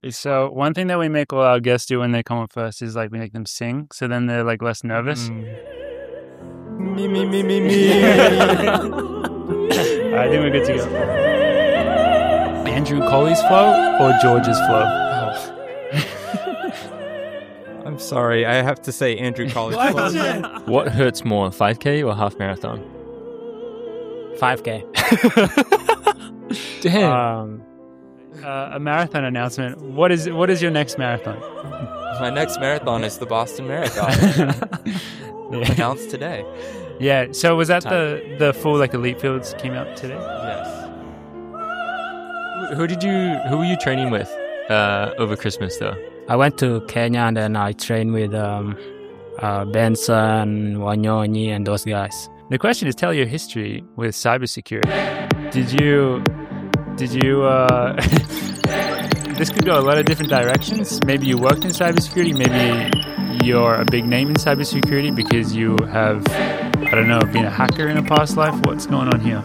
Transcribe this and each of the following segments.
So one thing that we make all our guests do when they come up first is like we make them sing, so then they're like less nervous. Me. I think we're good to go. Andrew Colley's flow or George's flow? I'm sorry, I have to say Andrew Colley's flow. What hurts more, 5K or half marathon? 5K. Damn. A marathon announcement. What is your next marathon? My next marathon is the Boston Marathon. Announced today. Yeah. So was that the full like elite fields came out today? Yes. Who were you training with over Christmas though? I went to Kenya and then I trained with Benson, Wanyonyi, and those guys. The question is, tell your history with cybersecurity. Did you this could go a lot of different directions. Maybe you worked in cybersecurity. Maybe you're a big name in cybersecurity because you have, I don't know, been a hacker in a past life. What's going on here?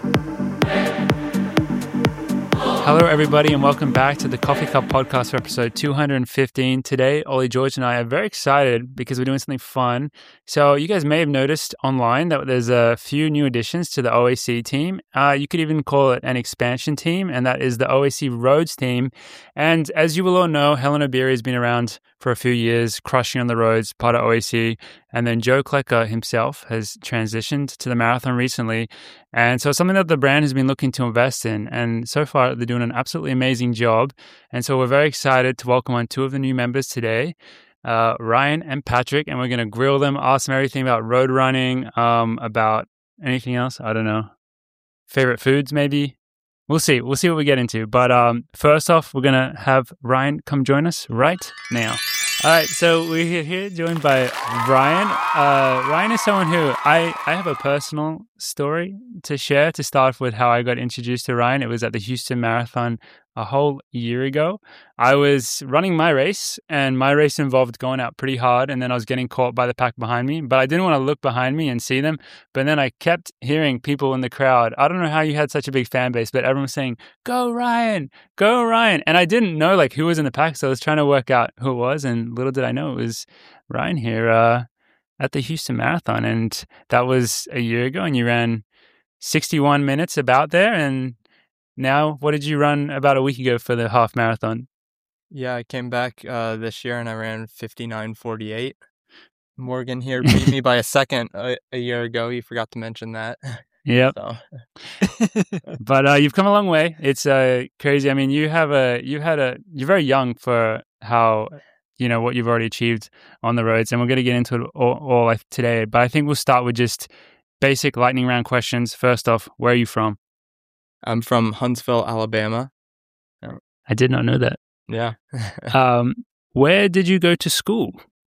Hello, everybody, and welcome back to the Coffee Cup Podcast for episode 215. Today, Ollie, George, and I are very excited because we're doing something fun. So you guys may have noticed online that there's a few new additions to the OAC team. You could even call it an expansion team, and that is the OAC Roads team. And as you will all know, Helen Obiri has been around for a few years, crushing on the roads, part of OAC. And then Joe Klecker himself has transitioned to the marathon recently. And so it's something that the brand has been looking to invest in. And so far, they're doing an absolutely amazing job. And so we're very excited to welcome on two of the new members today, Ryan and Patrick. And we're going to grill them, ask them everything about road running, about anything else. I don't know. Favorite foods, maybe. We'll see. We'll see what we get into. But first off, we're going to have Ryan come join us right now. All right, so we're here joined by Ryan. Ryan is someone who I have a personal story to share to start with how I got introduced to Ryan. It was at the Houston Marathon a whole year ago. I was running my race, and my race involved going out pretty hard, and then I was getting caught by the pack behind me, but I didn't want to look behind me and see them. But then I kept hearing people in the crowd. I don't know how you had such a big fan base, but everyone was saying, "Go Ryan, go Ryan." And I didn't know like who was in the pack, so I was trying to work out who it was, and little did I know it was Ryan here at the Houston Marathon. And that was a year ago, and you ran 61 minutes about there. And now, what did you run about a week ago for the half marathon? Yeah, I came back this year and I ran 59:48. Morgan here beat me by a second a year ago. You forgot to mention that. Yep. So. But you've come a long way. It's crazy. I mean, you're very young for how, what you've already achieved on the roads. And we're going to get into it all today. But I think we'll start with just basic lightning round questions. First off, where are you from? I'm from Huntsville, Alabama. I did not know that. Yeah. Where did you go to school?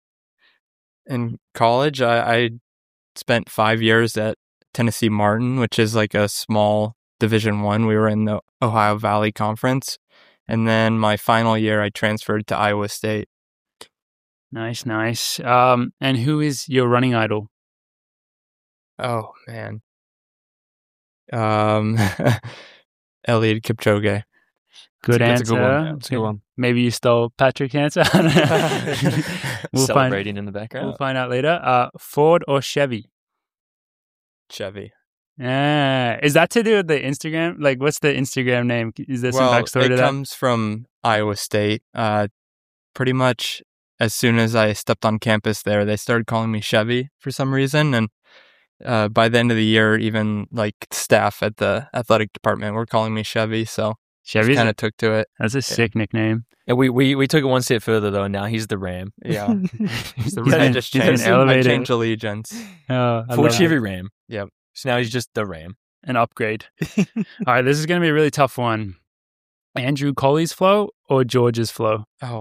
In college, I spent 5 years at Tennessee Martin, which is like a small Division I. We were in the Ohio Valley Conference. And then my final year, I transferred to Iowa State. Nice. And who is your running idol? Oh, man. Eliud Kipchoge. Good answer. That's a good one. That's a good one. Maybe you stole Patrick's answer. Celebrating in the background. We'll find out later. Ford or Chevy? Chevy. Is that to do with the Instagram? Like, what's the Instagram name? Is there some backstory to that? It comes from Iowa State. Pretty much as soon as I stepped on campus there, they started calling me Chevy for some reason. And by the end of the year, even like staff at the athletic department were calling me Chevy. So Chevy kind of took to it. That's a sick nickname. And we took it one step further though. And now he's the Ram. Yeah, He's the I just changed. I changed allegiance. Ford Chevy Ram. Yep. So now he's just the Ram. An upgrade. All right, this is going to be a really tough one. Andrew Colley's flow or George's flow? Oh.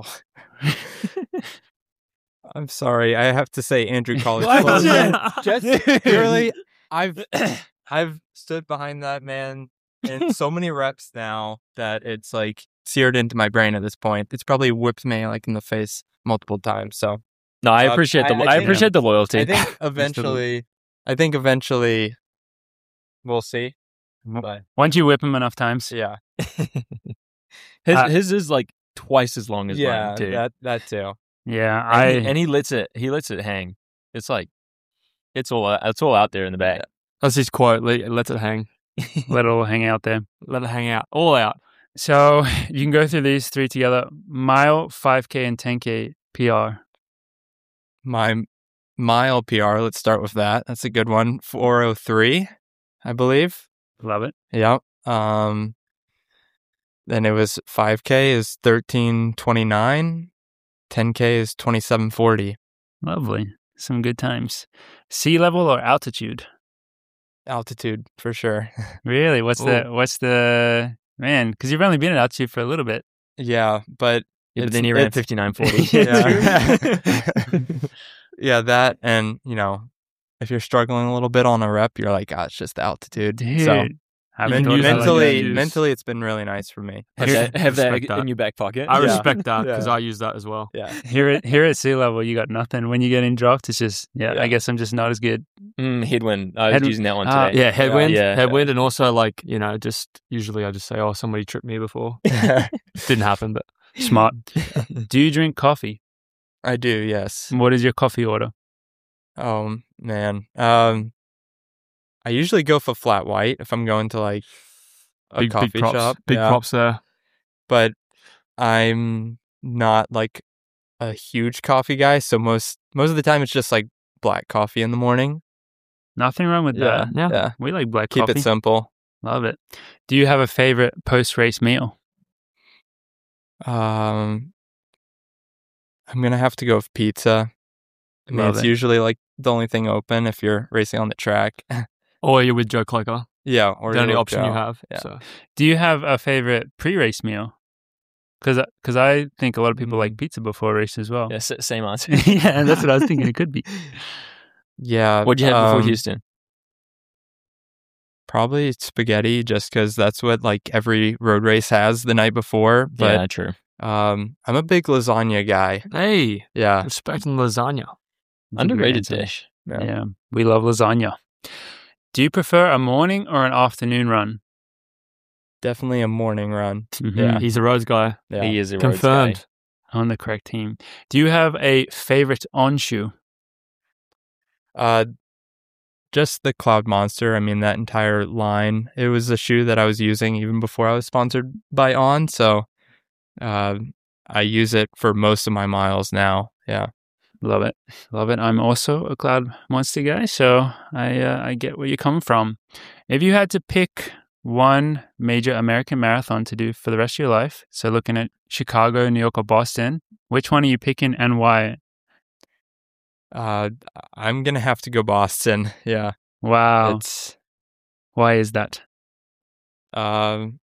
I'm sorry. I have to say Andrew Colley's What? Just purely, I've stood behind that man in so many reps now that it's like seared into my brain at this point. It's probably whipped me like in the face multiple times. So no, I appreciate I appreciate the loyalty. I think eventually we'll see. But Once you whip him enough times. yeah. His is like twice as long as yeah, mine too. that too. Yeah, And he lets it hang. It's like it's all out there in the back. That's his quote. Let it hang. let it all hang out there. Let it hang out. All out. So you can go through these three together: mile, 5K, and 10K PR. My mile PR, let's start with that. That's a good one. 4:03, I believe. Love it. Yep. Then it was 5K is 13:29. 10K is 27:40. Lovely. Some good times. Sea level or altitude? Altitude for sure. Really? What's the man? Because you've only been at altitude for a little bit. Yeah, but But then he ran 59:40. Yeah. Yeah, that, and if you're struggling a little bit on a rep, you're like, it's just the altitude. Dude. So Haven't thought about that. mentally, it's been really nice for me. Have that Respect that. in your back pocket. I Yeah. respect that because Yeah. I use that as well. Yeah. Here at sea level, you got nothing. When you get in dropped, it's just Yeah. I guess I'm just not as good. Headwind. I was Headwind. using that one Ah, today. Yeah, headwind, Yeah. headwind, and also like just usually I just say, somebody tripped me before. Didn't happen, but Smart. Do you drink coffee? I do, yes. What is your coffee order? Oh man. I usually go for flat white if I'm going to like a coffee props, shop. big Yeah. props there. But I'm not like a huge coffee guy, so most of the time it's just like black coffee in the morning. Nothing wrong with that. Yeah. We like black Keep coffee. it simple. Love it. Do you have a favorite post-race meal? I'm gonna have to go with pizza. I mean, Love it's it. usually like the only thing open if you're racing on the track. Or you're with Joe Cloker. Yeah, or The only you'll option go. you have. Yeah. So Do you have a favorite pre-race meal? Because I think a lot of people like pizza before a race as well. Yeah, same answer. Yeah, that's what I was thinking it could be. Yeah. What'd you have before Houston? Probably spaghetti, just because that's what like every road race has the night before. But Yeah, true. I'm a big lasagna guy. hey, Yeah. respecting lasagna. That's a great Underrated answer. dish. Yeah, we love lasagna. Do you prefer a morning or an afternoon run? Definitely a morning run. Mhm. Yeah. He's a roads guy. Yeah. He is a roads guy. Confirmed. On the correct team. Do you have a favorite on shoe? Just the Cloud Monster. I mean, that entire line. It was a shoe that I was using even before I was sponsored by On. So I use it for most of my miles now. Yeah. Love it. Love it. I'm also a Cloud Monster guy, so I get where you're coming from. If you had to pick one major American marathon to do for the rest of your life, so looking at Chicago, New York, or Boston, which one are you picking and why? I'm going to have to go Boston. Yeah. Wow. It's, Why is that? it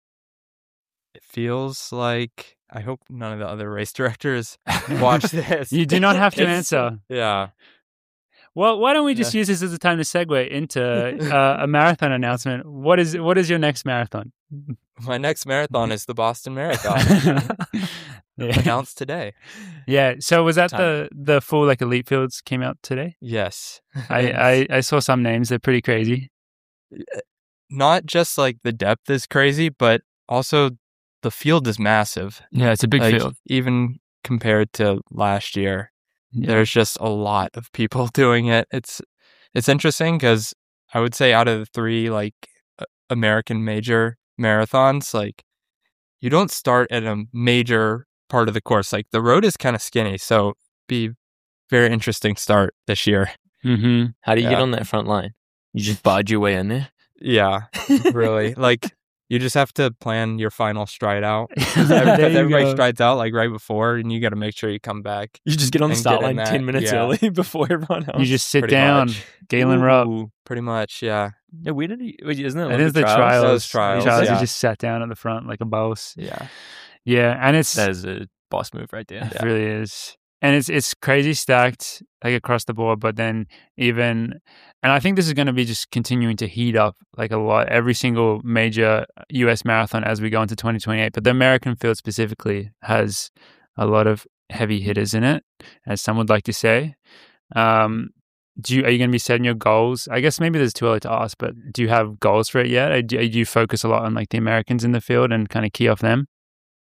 feels like, I hope none of the other race directors watch this. You do not have to It's- answer. Yeah. Well, why don't we just use this as a time to segue into a marathon announcement? What is your next marathon? My next marathon is the Boston Marathon. Yeah. Announced today. Yeah. So was that Time. the full like elite fields came out today? Yes. I saw some names. They're pretty crazy. Not just like the depth is crazy, but also the field is massive. Yeah, it's a big Like, field. even compared to last year, there's just a lot of people doing it. It's interesting because I would say out of the three like American major marathons, like you don't start at a major part of the course. Like the road is kind of skinny, so be very interesting start this year. Mm-hmm. How do you get Yeah. on that front line? You just barge your way in there? Yeah, really. Like you just have to plan your final stride out. Because There you everybody go. strides out like right before, and you got to make sure you come back. You just get on the And start get in line that, 10 minutes yeah. early before everyone else. You just sit Pretty down, much. Galen Rupp. Ooh, pretty much, yeah. Yeah, where did he? Wait, isn't it? It is the Olympic trials. Those trials, You yeah. just sat down at the front like a boss. Yeah. Yeah, and it's That is a boss move right there. it really is, and it's crazy stacked like across the board. But then and I think this is going to be just continuing to heat up like a lot. Every single major U.S. marathon as we go into 2028. But the American field specifically has a lot of heavy hitters in it, as some would like to say. Are you going to be setting your goals? I guess maybe there's too early to ask, but do you have goals for it yet? Or do you focus a lot on like the Americans in the field and kind of key off them?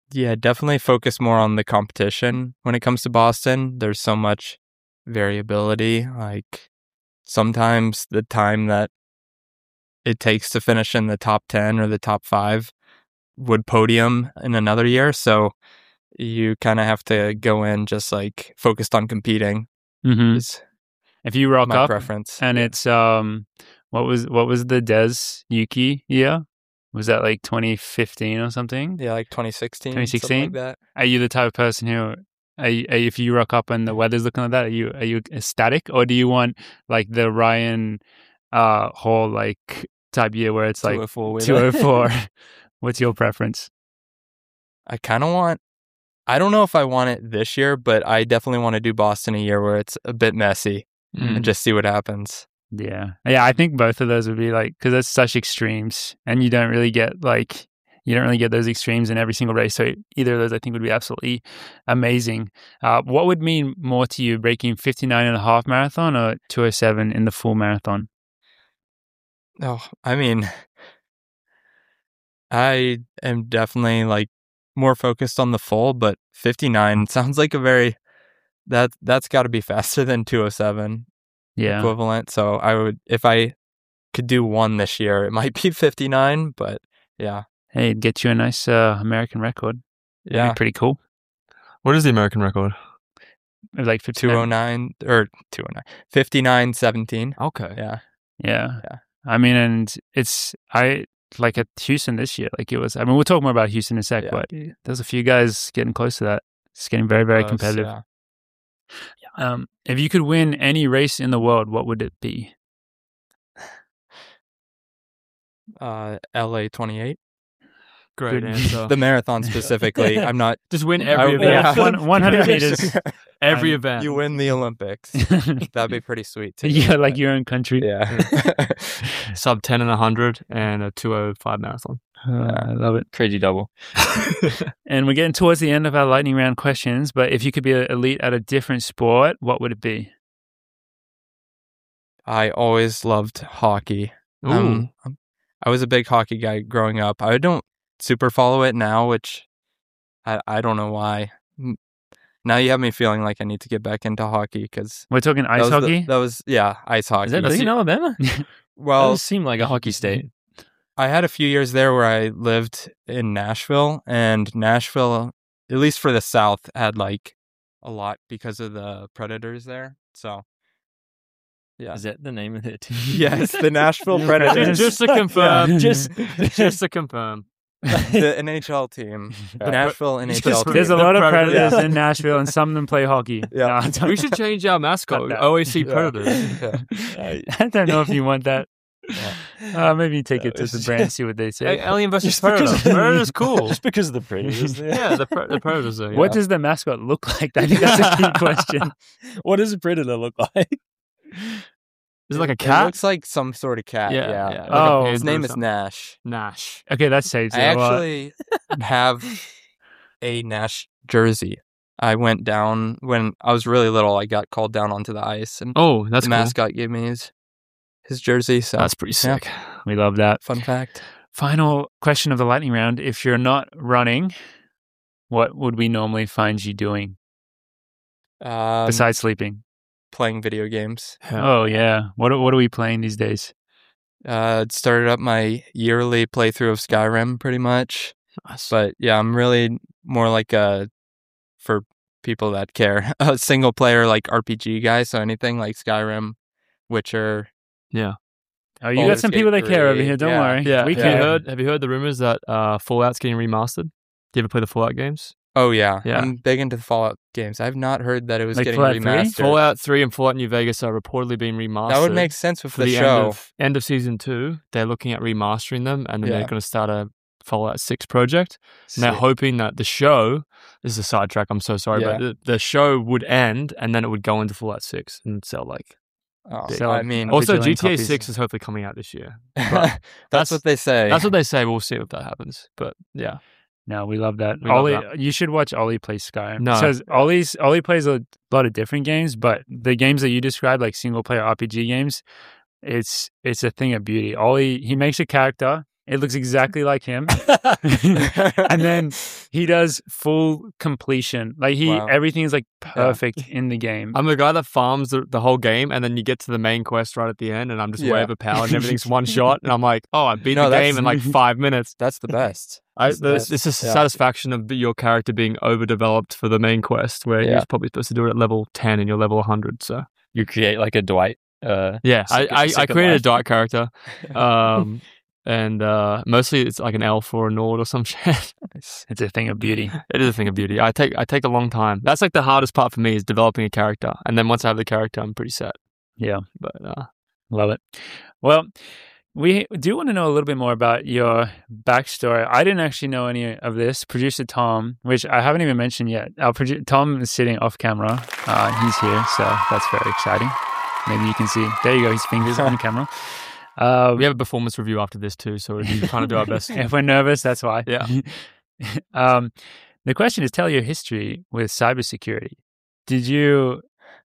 Yeah, definitely focus more on the competition when it comes to Boston. There's so much variability. Like sometimes the time that it takes to finish in the top 10 or the top 5 would podium in another year. So you kind of have to go in just like focused on competing. Mm-hmm. Is If you rock my up preference. and it's what was the Des Yuki year? Was that like 2015 or something? Yeah, like 2016. 2016? Something like that. Are you the type of person who, if you rock up and the weather's looking like that, are you ecstatic, or do you want like the Ryan Hall like type year where it's like 204 weather. 204? What's your preference? I kind of want, I don't know if I want it this year, but I definitely want to do Boston a year where it's a bit messy and just see what happens. Yeah. I think both of those would be like, because that's such extremes, and you don't really get those extremes in every single race. So either of those, I think, would be absolutely amazing. What would mean more to you, breaking 59.5 marathon or 207 in the full marathon? Oh, I mean, I am definitely like more focused on the full, but 59 sounds like a very, that's got to be faster than 207 equivalent. So I would, if I could do one this year, it might be 59, but yeah. Hey, it'd get you a nice American record. Yeah. That'd be pretty cool. What is the American record? It was like 209 or 209, 59:17. Okay. Yeah. Yeah. I mean, and it's, like at Houston this year, like it was, I mean, we'll talk more about Houston in a sec, but there's a few guys getting close to that. It's getting very, very competitive. Yeah. If you could win any race in the world, what would it be? LA 28. Great Good. answer. The marathon specifically. I'm not. Just win every event. Yeah, 100 meters. Every event. You win the Olympics. That'd be pretty sweet too. Yeah, like your own country. Yeah. Sub 10 and 100 and a 205 marathon. I love it. Crazy double. And we're getting towards the end of our lightning round questions, but if you could be an elite at a different sport, what would it be? I always loved hockey. Ooh. I was a big hockey guy growing up. I don't super follow it now, which I don't know why. Now you have me feeling like I need to get back into hockey because We're talking ice hockey? Ice hockey. Is that really in Alabama? That Well, does seem like a hockey state. I had a few years there where I lived in Nashville, and Nashville, at least for the South, had like a lot because of the Predators there. So, yeah. Is that the name of it? Yes, the Nashville Predators. Just to confirm. Yeah. Just to confirm. The NHL team. The Nashville NHL team. There's a lot of Predators. Predators in Nashville, and some of them play hockey. Yeah. No, We should change our mascot. Cut that. OAC Predators. Yeah. I don't know if you want that. Maybe you take it to the brand, see what they Hey, say. Alien versus Just because Predator. of- Predator's cool. Just because of the Predators. Yeah, the Predators are. What does the mascot look like? I think that's a key question. What does a predator look like? Is it like a It cat? looks like some sort of cat. Yeah. Like a Oh, panda His name or is something. Nash. Nash. Okay, that saves it I a lot. actually have a Nash jersey. I went down when I was really little. I got called down onto the ice, and Oh, that's the cool. mascot gave me his jersey. So That's pretty sick. We love that. fun fact. Final question of the lightning round. If you're not running, what would we normally find you doing besides sleeping? Playing video games. Oh, yeah. What are we playing these days? Started up my yearly playthrough of Skyrim, pretty much. Nice. But yeah, I'm really more like for people that care, a single player like RPG guy. So anything like Skyrim, Witcher. Yeah. Oh, you Baldur's got some Gate people that care over 3, here. Don't yeah. worry. Yeah. We Have care. you heard the rumors that Fallout's getting remastered? Do you ever play the Fallout games? Oh yeah, Yeah. I'm big into the Fallout games. I've not heard that it was Like getting Fallout 3? remastered. Fallout 3 and Fallout New Vegas are reportedly being remastered. That would make sense with for the the show. end of season 2. They're looking at remastering them, and then Yeah. they're going to start a Fallout 6 project. And they're Sick. hoping that the show, this is a sidetrack, I'm so sorry, Yeah. but the show would end and then it would go into Fallout 6 and sell like. Oh, So, I mean, Also, bajillion GTA copies. 6 is hopefully coming out this year. that's what they say. That's what they say. We'll see if that happens. But yeah. No, we love that. We love Ollie, that. you should watch Ollie play Skyrim. No. Because Ollie plays a lot of different games, but the games that you described, like single player RPG games, it's a thing of beauty. Ollie, he makes a character It looks exactly like him. And then he does full completion. Like Wow. everything is like perfect in the game. I'm the guy that farms the whole game, and then you get to the main quest right at the end, and I'm just way overpowered, and everything's one shot, and I'm like, oh, I beat the game in like 5 minutes. That's the best. It's a satisfaction of your character being overdeveloped for the main quest, where you're probably supposed to do it at level 10 and you're level 100. So You create like a Dwight. yeah, I Second created a Life. Dwight character, and mostly it's like an elf or a Nord or some shit. It's a thing of beauty. It is a thing of beauty. I take a long time. That's like the hardest part for me is developing a character, and then once I have the character, I'm pretty set. Yeah. But Love it. Well, we do want to know a little bit more about your backstory. I didn't actually know any of this. Producer Tom, which I haven't even mentioned yet. Tom is sitting off camera. He's here, so that's very exciting. Maybe you can see. There you go. His fingers on camera. we have a performance review after this too, so we're trying to do our best. If we're nervous, that's why. Yeah. The question is, tell your history with cybersecurity. Did you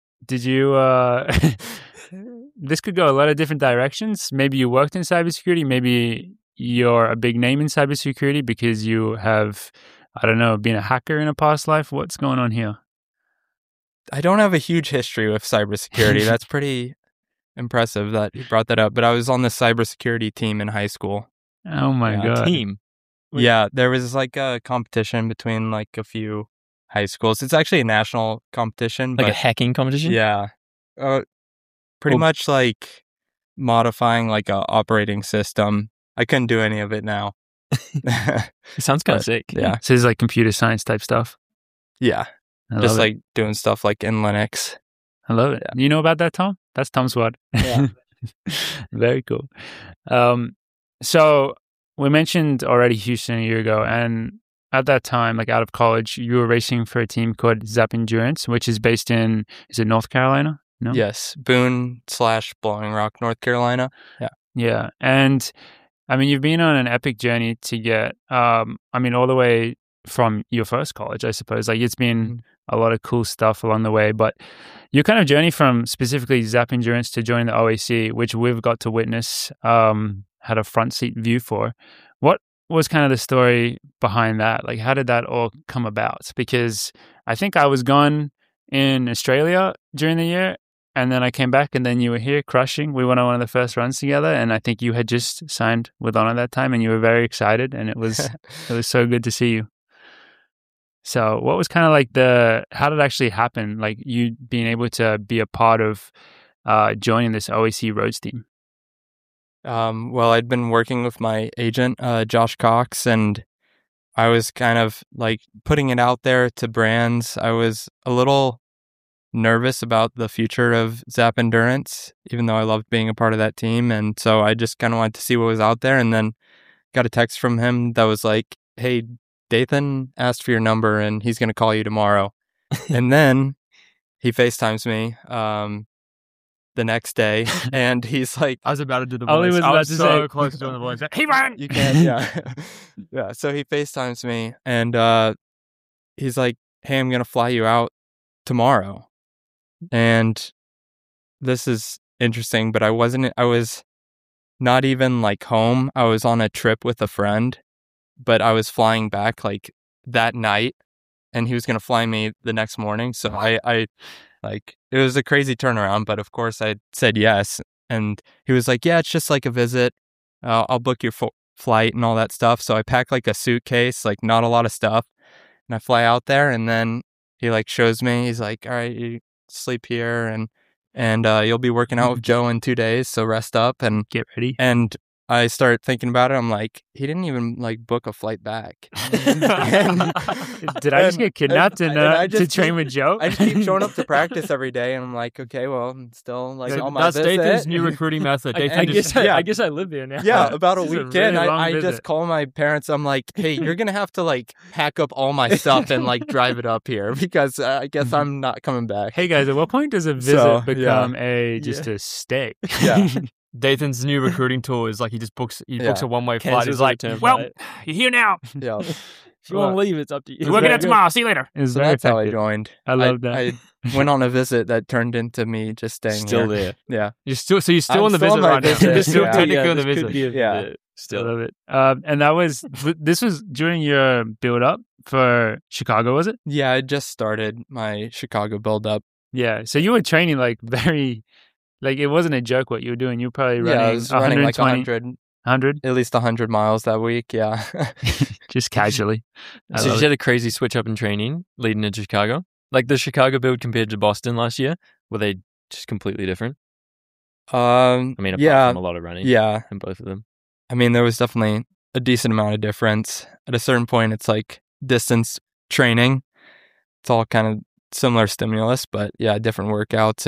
this could go a lot of different directions. Maybe you worked in cybersecurity. Maybe you're a big name in cybersecurity because you have, I don't know, been a hacker in a past life. What's going on here? I don't have a huge history with cybersecurity. That's pretty impressive that you brought that up. But I was on the cybersecurity team in high school. Oh my God. Team. Yeah, there was like a competition between like a few high schools. It's actually a national competition. Like but a hacking competition? yeah. Pretty much like modifying like a operating system. I couldn't do any of it now. It sounds kind of sick. Yeah. So it's like computer science type stuff. Yeah. I Just love like doing stuff like in Linux. I love it. You know about that, Tom? That's Tom's word. Yeah. Very cool. So we mentioned already Houston a year ago, and at that time, like out of college, you were racing for a team called Zap Endurance, which is based in, is it North Carolina? No? Yes. Boone/Blowing Rock, North Carolina. Yeah. Yeah. And I mean, you've been on an epic journey to get, all the way from your first college, I suppose. Like it's been a lot of cool stuff along the way, but your kind of journey from specifically Zap Endurance to join the OAC, which we've got to witness, had a front seat view for. What was kind of the story behind that? Like, how did that all come about? Because I think I was gone in Australia during the year, and then I came back, and then you were here crushing. We went on one of the first runs together, and I think you had just signed with On at that time, and you were very excited, and it was so good to see you. So what was kind of like how did it actually happen? Like you being able to be a part of joining this OAC Roads team? Well, I'd been working with my agent, Josh Cox, and I was kind of like putting it out there to brands. I was a little nervous about the future of Zap Endurance, even though I loved being a part of that team. And so I just kind of wanted to see what was out there, and then got a text from him that was like, hey, Dathan asked for your number and he's going to call you tomorrow. And then he FaceTimes me the next day, and he's like, I was about to do the Ollie voice. was I about was to so say- close to doing the voice. Hey, Ryan! you can't, yeah. Yeah. So he FaceTimes me, and he's like, hey, I'm going to fly you out tomorrow. And this is interesting, but I was not even like home. I was on a trip with a friend, but I was flying back like that night, and he was going to fly me the next morning. So I like, it was a crazy turnaround, but of course I said yes. And he was like, yeah, it's just like a visit. I'll book your flight and all that stuff. So I packed like a suitcase, like not a lot of stuff. And I fly out there, and then he like shows me, he's like, all right, you sleep here, and you'll be working out with Joe in 2 days. So rest up and Get ready. And I start thinking about it. I'm like, he didn't even like book a flight back. Did I just get kidnapped and I to just train keep- with Joe? I just keep showing up to practice every day, and I'm like, okay, well, I'm still like on my That's visit. Dathan's new recruiting method. I Dathan guess I live there now. Yeah, about a This is a weekend, really long I visit. just call my parents. I'm like, hey, you're going to have to like pack up all my stuff and like drive it up here, because I guess I'm not coming back. Hey guys, at what point does a visit So, become a stay? Yeah. Dathan's new recruiting tool is like he books Yeah. a one-way flight. Cancels He's like, the return well, flight. you're here now. Yeah. If you want to leave, it's up to you. You're working out tomorrow. See you later. It was So very that's how I effective. joined. I love that. I went on a visit that turned into me just staying Still here. there. Yeah. You're still I'm on the still visit on my right now. visit, You're still yeah. technically on the this visit. could be Yeah. Still. I love it. And this was during your build up for Chicago, was it? Yeah, I just started my Chicago build up. Yeah. So you were training like very, like it wasn't a joke what you were doing. You were probably running, I was running like 100, at least 100 miles that week. Yeah. just casually. So you had a crazy switch up in training leading into Chicago? Like the Chicago build compared to Boston last year? Were they just completely different? I mean, apart from a lot of running. Yeah. In both of them. I mean, there was definitely a decent amount of difference. At a certain point, it's like distance training. It's all kind of similar stimulus, but yeah, different workouts.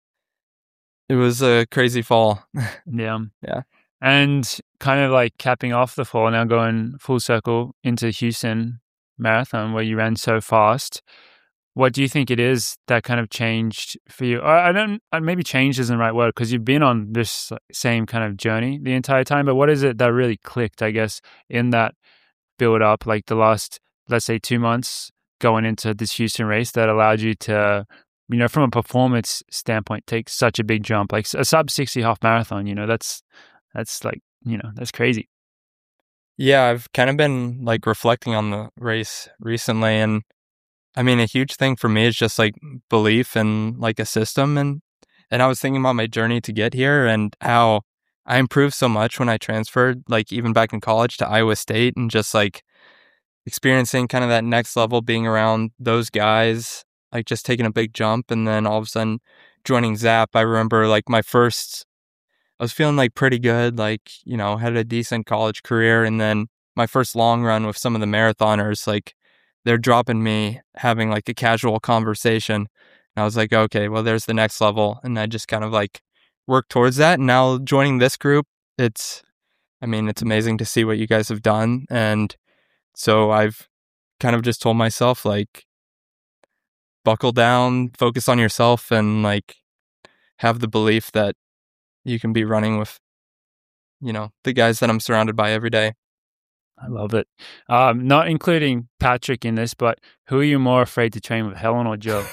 It was a crazy fall. Yeah. Yeah. And kind of like capping off the fall, now going full circle into Houston Marathon where you ran so fast. What do you think it is that kind of changed for you? Maybe change isn't the right word because you've been on this same kind of journey the entire time, but what is it that really clicked, I guess, in that build up, like the last, let's say 2 months going into this Houston race that allowed you to, from a performance standpoint, take such a big jump, like a sub 60 half marathon, that's like, that's crazy. Yeah, I've kind of been like reflecting on the race recently, and I mean, a huge thing for me is just like belief in like a system. And I was thinking about my journey to get here and how I improved so much when I transferred, like even back in college to Iowa State, and just like experiencing kind of that next level, being around those guys, like just taking a big jump. And then all of a sudden joining Zap, I remember like I was feeling like pretty good, like, had a decent college career. And then my first long run with some of the marathoners, like, they're dropping me, having like a casual conversation. And I was like, okay, well, there's the next level. And I just kind of like worked towards that. And now joining this group, it's amazing to see what you guys have done. And so I've kind of just told myself, like, buckle down, focus on yourself, and like have the belief that you can be running with, the guys that I'm surrounded by every day. I love it. Not including Patrick in this, but who are you more afraid to train with, Helen or Joe?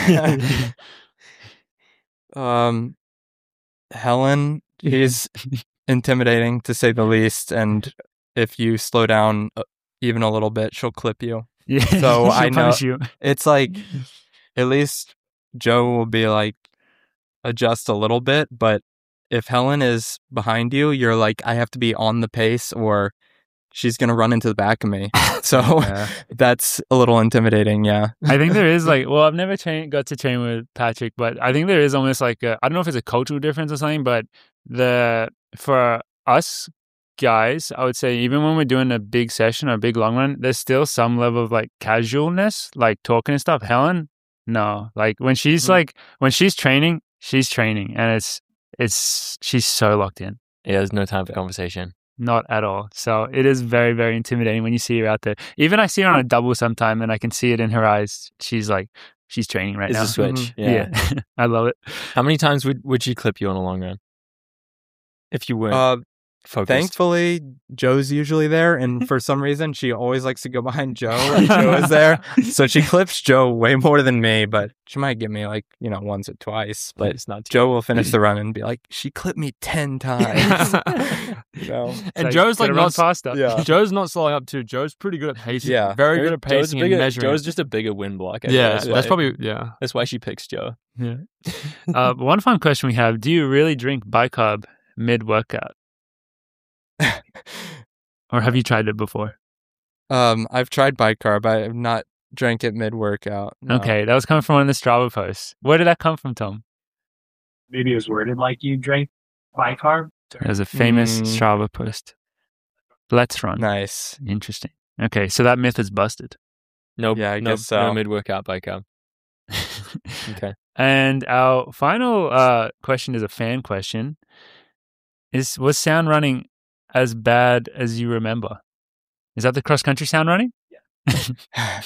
Helen is intimidating to say the least, and if you slow down even a little bit, she'll clip you. Yeah, so I know you. It's like at least Joe will be like adjust a little bit, but if Helen is behind you, you're like, I have to be on the pace or she's going to run into the back of me. So that's a little intimidating. Yeah. I think there is like, well, I've never got to train with Patrick, but I think there is almost like I don't know if it's a cultural difference or something, but for us guys, I would say even when we're doing a big session or a big long run, there's still some level of like casualness, like talking and stuff. Helen, no, like when she's when she's training, and she's so locked in. Yeah, there's no time for conversation. Not at all. So it is very, very intimidating when you see her out there. Even I see her on a double sometime and I can see it in her eyes. She's like, she's training right now. It's a switch. Mm-hmm. Yeah. I love it. How many times would she clip you on a long run? If you weren't focused? Thankfully, Joe's usually there. And for some reason, she always likes to go behind Joe when Joe is there. So she clips Joe way more than me, but she might give me like, once or twice. But it's not Joe will finish the run and be like, she clipped me 10 times. And Joe's like not faster. Yeah. Joe's not slowing up too. Joe's pretty good at pacing. Yeah. Very good at pacing and measuring. Joe's just a bigger wind block. That's why she picks Joe. Yeah. One fun question we have: do you really drink bicarb mid-workout? Or have you tried it before? I've tried bicarb. I have not drank it mid-workout. No. Okay, that was coming from one of the Strava posts. Where did that come from, Tom? Maybe it was worded like you drank bicarb. There's a famous Strava post. Let's run. Nice. Interesting. Okay, so that myth is busted. No, yeah, I guess so. No mid-workout bicarb. Okay. And our final question is a fan question. Was sound running as bad as you remember? Is that the cross-country sound running? Yeah.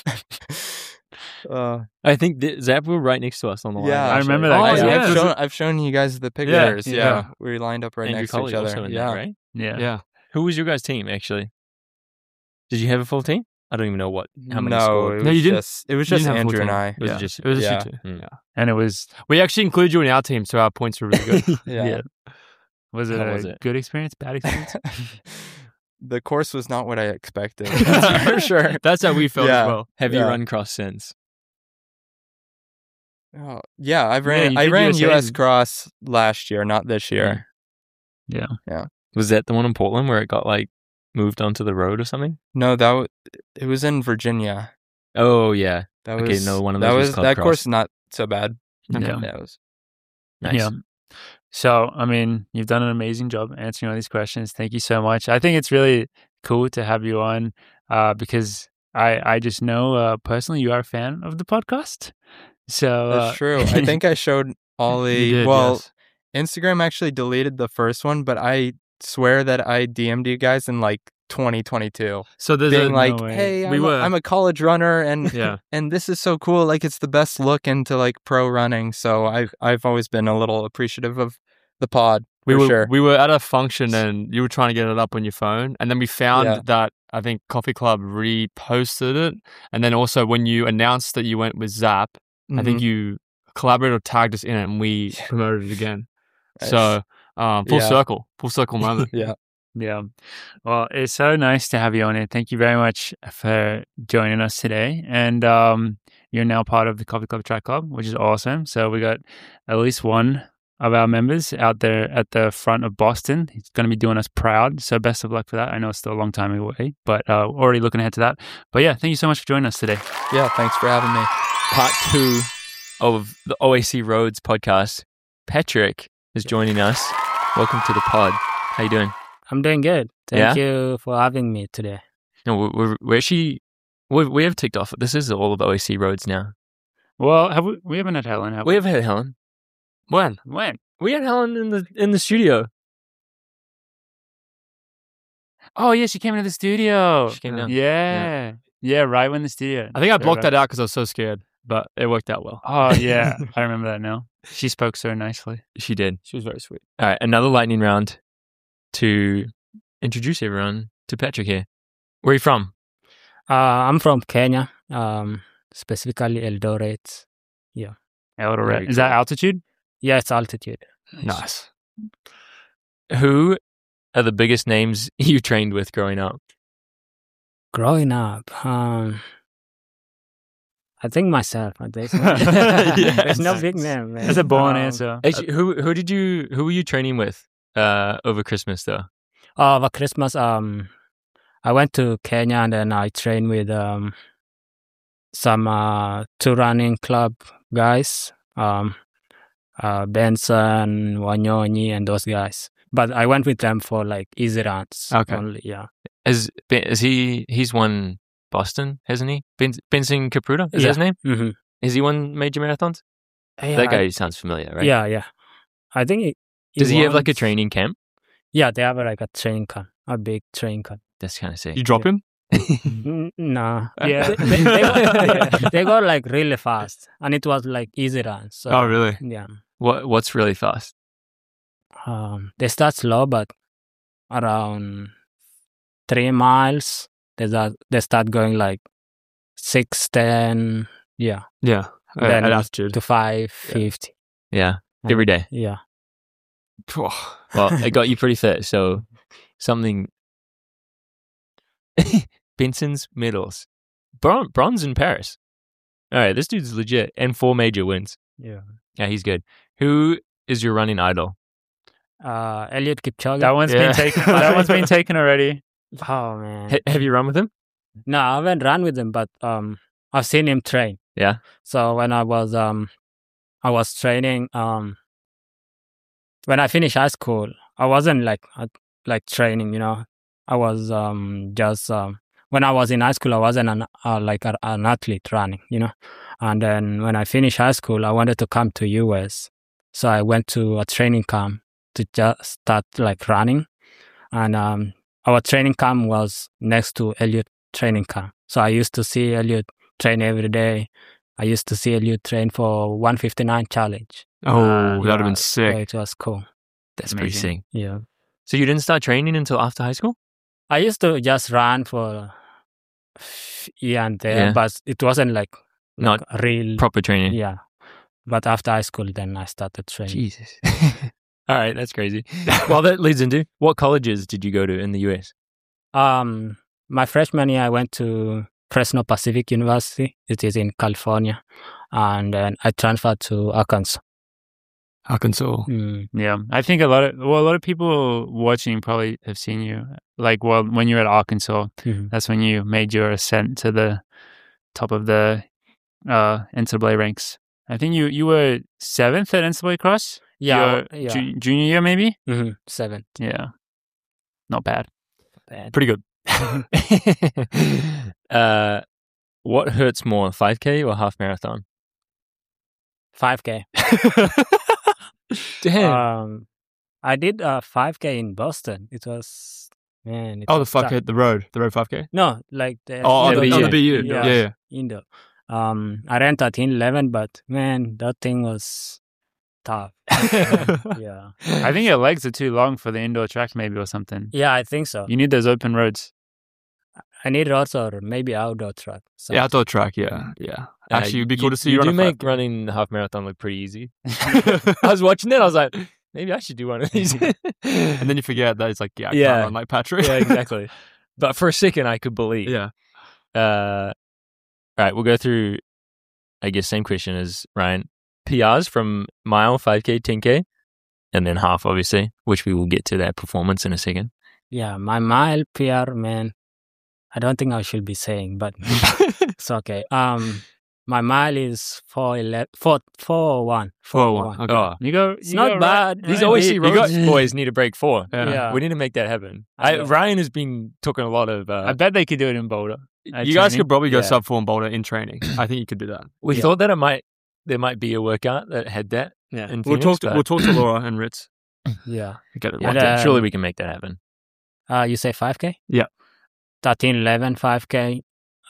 I think Zap were right next to us on the line. Yeah, I remember that. I've shown you guys the pictures. Yeah. We lined up right Andrew next Colley to each other. Also in yeah, there, right? Yeah. Who was your guys' team actually? Did you have a full team? I don't even know how many no, scored. you didn't. It was just Andrew and I. It was just you two. And it was. We actually included you in our team, so our points were really good. Yeah. Was it How a was it? good experience, bad experience? The course was not what I expected. That's for sure. That's how we felt as well. Have you run cross since? Oh, yeah, I you ran did US USA's. Cross last year, not this year. Yeah. Was that the one in Portland where it got like moved onto the road or something? No, it was in Virginia. Oh yeah. That Okay, was no, one of those was Club that Cross. course is not so bad. Yeah. That was Nice. Yeah. So, I mean, you've done an amazing job answering all these questions. Thank you so much. I think it's really cool to have you on because I just know personally you are a fan of the podcast. So That's true. I think I showed Ollie. You did, well, yes. Instagram actually deleted the first one, but I swear that I DM'd you guys in like 2022, So there's being a like, way. "Hey, We were- I'm a college runner, and yeah. and this is so cool. Like, it's the best look into like pro running." So I've always been a little appreciative of the pod. We for were sure. we were at a function and you were trying to get it up on your phone, and then we found Yeah. that I think Coffee Club reposted it, and then also when you announced that you went with Zap, I think Mhm. you collaborated or tagged us in it, and we promoted it again. Nice. So full Yeah. circle moment. Yeah. Yeah. Well, it's so nice to have you on here. Thank you very much for joining us today. And you're now part of the Coffee Club Track Club, which is awesome. So we got at least one of our members out there at the front of Boston. He's going to be doing us proud. So best of luck for that. I know it's still a long time away, but already looking ahead to that. But yeah, thank you so much for joining us today. Yeah. Thanks for having me. Part 2 of the OAC Roads podcast. Patrick is joining us. Welcome to the pod. How you doing? I'm doing good. Yeah? Thank you for having me today. No, we're actually we have ticked off. This is all of OAC Roads now. Well, we haven't had Helen, have We we? have had Helen. When? When? We had Helen in the studio. Oh, yeah, she came into the studio. She came down. Yeah. Yeah, right when the studio. I think I blocked that out because I was so scared, but it worked out well. Oh, yeah. I remember that now. She spoke so nicely. She did. She was very sweet. All right, another lightning round to introduce everyone to Patrick here. Where are you from? I'm from Kenya, specifically Eldoret. Eldoret. Very Is that cool. altitude? Yeah, it's altitude. Nice. Who are the biggest names you trained with growing up? Growing up, I think myself. There's no big name, man. That's a boring answer. Actually, who were you training with over Christmas though? Over Christmas, I went to Kenya and then I trained with some two running club guys, Benson, Wanyonyi, and those guys. But I went with them for like easy runs. Okay. Only, yeah. Is he's won Boston, hasn't he? Benson Capruta is that his name? Mm-hmm. Has he won major marathons? Yeah, That guy sounds familiar, right? Yeah. I think Does he have like a won- training camp? Yeah, they have like a training camp, a big training camp. That's kind of sick. You drop him? No. Yeah. They got like really fast, and it was like easy runs. So, Oh, really? Yeah. What's really fast? They start slow, but around 3 miles, they start going like 6, 10, yeah, Yeah. Then- At altitude. to 5:50. Yeah, every day. Yeah. Well, it got you pretty fit, so something. Benson's medals, bronze in Paris. All right, this dude's legit, and 4 major wins. Yeah. Yeah, he's good. Who is your running idol? Eliud Kipchoge. That one's Yeah. been taken. That one's been taken already. Oh man. Have you run with him? No, I haven't run with him, but I've seen him train. Yeah. So when I was training, when I finished high school, I wasn't like training, you know. I was just when I was in high school, I wasn't an athlete running, you know. And then when I finished high school, I wanted to come to US, so I went to a training camp to just start like running, and our training camp was next to Eliud training camp. So I used to see Eliud train every day. I used to see Eliud train for 159 challenge. Oh, that'd have Yeah, been sick. so it was cool. That's pretty sick. Yeah. So you didn't start training until after high school? I used to just run for here and there, Yeah. but it wasn't like Not real. proper training. Yeah. But after high school, then I started training. Jesus. All right, that's crazy. Well, that leads into what colleges did you go to in the US? My freshman year, I went to Fresno Pacific University. It is in California, and then I transferred to Arkansas. Arkansas. Yeah, I think a lot of people watching probably have seen you. Like, well, when you were at Arkansas, that's when you made your ascent to the top of the NCAA ranks. I think you were 7th at NCAA Cross. Yeah, Junior year maybe. 7th. Yeah, not bad. Pretty good. What hurts more, 5K or half marathon? 5K. Damn. I did a 5K in Boston. It was the 5K, the road 5K. No, like the the BU. Yeah. Indoor. I ran 13:11, but man, that thing was tough. Yeah. I think your legs are too long for the indoor track, maybe, or something. Yeah, I think so. You need those open roads. I need roads or maybe outdoor track. Yeah, outdoor track. Yeah. Actually, it'd be cool to see you run. You do make running the half marathon look pretty easy. I was watching it. I was like, maybe I should do one of these. And then you forget that it's like, I can't run like Patrick. Yeah, exactly. But for a second, I could believe. Yeah. All right, we'll go through, I guess, same question as Ryan. PRs from mile, 5K, 10K, and then half, obviously, which we will get to that performance in a second. Yeah, my mile PR, man, I don't think I should be saying, but it's okay. My mile is 4:01. 4:01. Okay. Oh, it's not bad. These OAC roads boys need to break 4. Yeah. We need to make that happen. Ryan has been talking a lot of... I bet they could do it in Boulder. You guys could probably go sub 4 in Boulder in training. I think you could do that. We thought that there might be a workout that had that. Yeah. In we'll Phoenix, talk to Laura and Ritz. Yeah. Get it. Surely we can make that happen. You say 5K? Yeah. 13:11, 5K.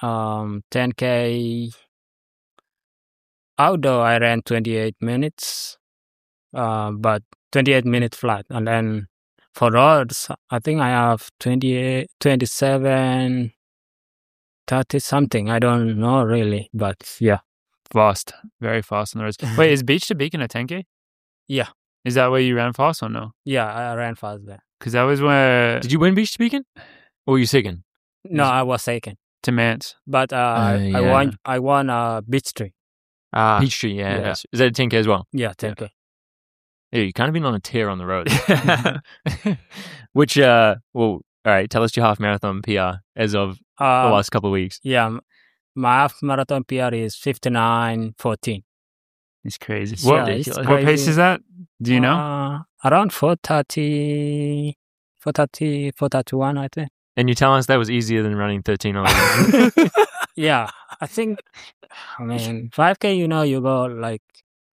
10K. Outdoor, I ran 28 minutes, but 28 minutes flat. And then for roads, I think I have 28, 27, 30 something. I don't know really, but yeah. Fast. Very fast on the roads. Wait, is Beach to Beacon a 10K? Yeah. Is that where you ran fast or no? Yeah, I ran fast there. Because that was where... Did you win Beach to Beacon? Or were you second? No, I was second. To Mance. But I won Beechtree. Peachtree, yeah. Is that a 10K as well? Yeah, 10K. Yeah, you've kind of been on a tear on the road. Which, all right, tell us your half marathon PR as of the last couple of weeks. Yeah, my half marathon PR is 59:14. It's crazy. What pace is that? Do you know? Around 4:30, 4:31, I think. And you tell us that was easier than running 13:11. Yeah, I think, 5K, you go like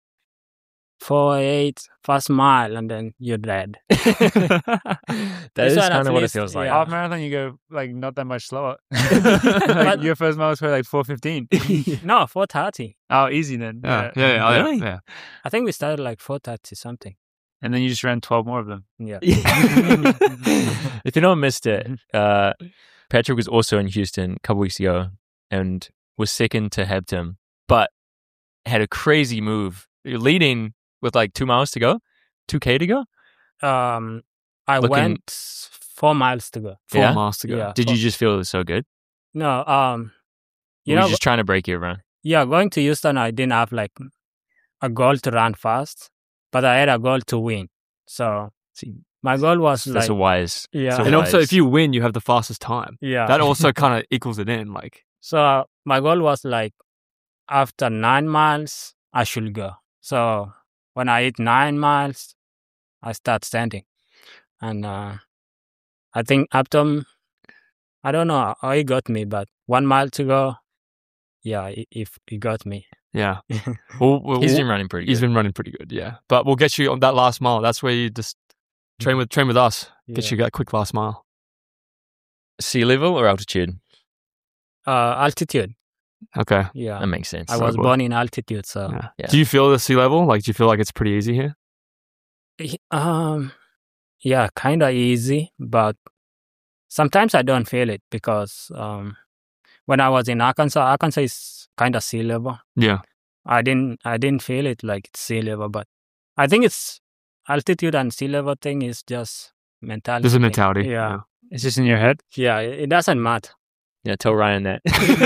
4:08 first mile and then you're dead. That is kind of what it feels like. Half marathon, you go like not that much slower. Like, your first mile was probably like 4:15. No, 4:30. Oh, easy then. Yeah. Really? Yeah. I think we started like 4:30 something. And then you just ran 12 more of them. Yeah. If you don't missed it, Patrick was also in Houston a couple weeks ago and was second to Hebton, but had a crazy move. You're leading with like 2 miles to go, 2K to go. I went 4 miles to go. 4 miles to go. Yeah, Did you just feel it was so good? No, you were just trying to break your run. Yeah, going to Houston, I didn't have like a goal to run fast, but I had a goal to win. So my goal was that's like... a wise... Yeah. And also, if you win, you have the fastest time. Yeah. That also kind of equals it in. Like. So my goal was like, after 9 miles, I should go. So when I hit 9 miles, I start standing. And I think Upton, I don't know how he got me, but 1 mile to go, yeah, he got me. Yeah. He's been running pretty good. He's been running pretty good, yeah. But we'll get you on that last mile. That's where you just train with us. Get you that quick last mile. Sea level or altitude? Altitude. Okay. Yeah. That makes sense. I was born in altitude, so... Yeah. Do you feel the sea level? Like, do you feel like it's pretty easy here? Yeah, kind of easy, but sometimes I don't feel it because when I was in Arkansas is kind of sea level. Yeah. I didn't feel it like it's sea level, but I think it's altitude and sea level thing is just mentality. There's a thing. mentality. Yeah. It's just in your head. Yeah, it doesn't matter. Yeah, tell Ryan that.